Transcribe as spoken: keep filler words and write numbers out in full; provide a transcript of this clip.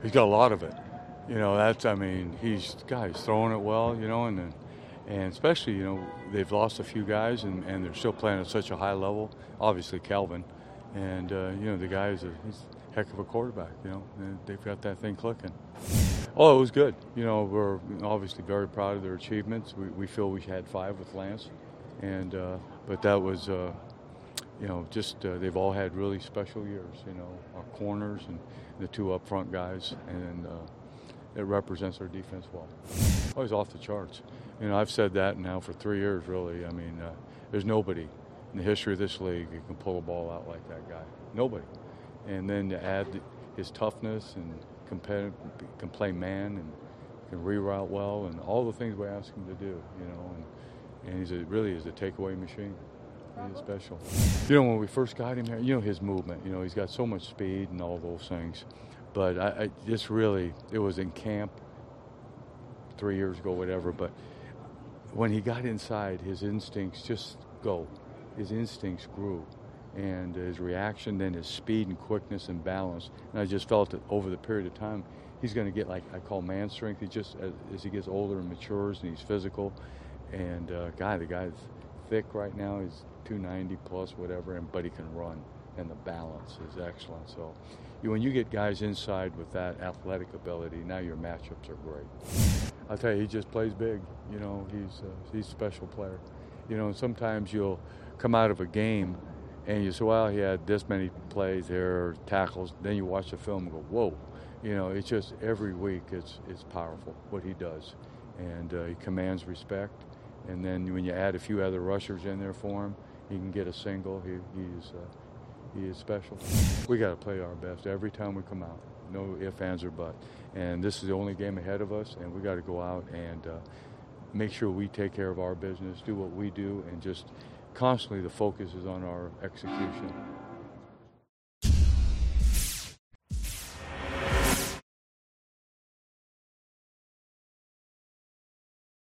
he's got a lot of it. You know, that's, I mean, he's, God, he's throwing it well, you know, and then, and especially, you know, they've lost a few guys and, and they're still playing at such a high level. Obviously, Calvin. And, uh, you know, the guy is a, he's a heck of a quarterback, you know, and they've got that thing clicking. Oh, it was good. You know, we're obviously very proud of their achievements. We, we feel we had five with Lance. And, uh, but that was, uh, you know, just uh, they've all had really special years, you know, our corners and the two up front guys. And, uh, it represents our defense well. Oh, he's off the charts. You know, I've said that now for three years, really. I mean, uh, there's nobody in the history of this league who can pull a ball out like that guy. Nobody. And then to add his toughness and competitive, can play man and can reroute well and all the things we ask him to do, you know. And, and he's a, really is a takeaway machine. He's special. You know, when we first got him here, you know, his movement, you know, he's got so much speed and all those things. But I, I just really, it was in camp three years ago, whatever. But when he got inside, his instincts just go. His instincts grew. And his reaction, then his speed and quickness and balance. And I just felt that over the period of time, he's going to get, like I call man strength. He just, as, as he gets older and matures and he's physical. And, uh, God, the guy's thick right now. He's two ninety plus, whatever, and but he can run. And the balance is excellent. So you, when you get guys inside with that athletic ability, now your matchups are great. I'll tell you, he just plays big. You know, he's uh, he's a special player. You know, and sometimes you'll come out of a game and you say, well, he had this many plays there, tackles. Then you watch the film and go, whoa. You know, it's just every week it's it's powerful what he does. And uh, he commands respect. And then when you add a few other rushers in there for him, he can get a single. He, he's uh, He is special. We got to play our best every time we come out. No ifs, ands, or buts. And this is the only game ahead of us, and we got to go out and uh, make sure we take care of our business, do what we do, and just constantly the focus is on our execution.